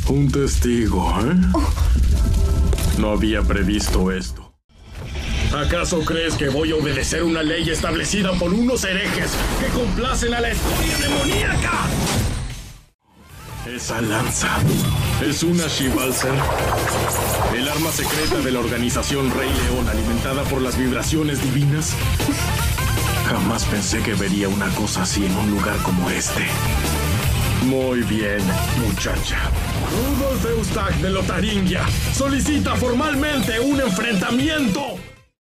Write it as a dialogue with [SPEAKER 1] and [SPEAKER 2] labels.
[SPEAKER 1] Un testigo, ¿eh? No había previsto esto. ¿Acaso crees que voy a obedecer una ley establecida por unos herejes que complacen a la escoria demoníaca? Esa lanza es una Shivalser, el arma secreta de la organización Rey León, alimentada por las vibraciones divinas. Jamás pensé que vería una cosa así en un lugar como este. Muy bien, muchacha. Rudolf Eustach de Lotaringia solicita formalmente un enfrentamiento.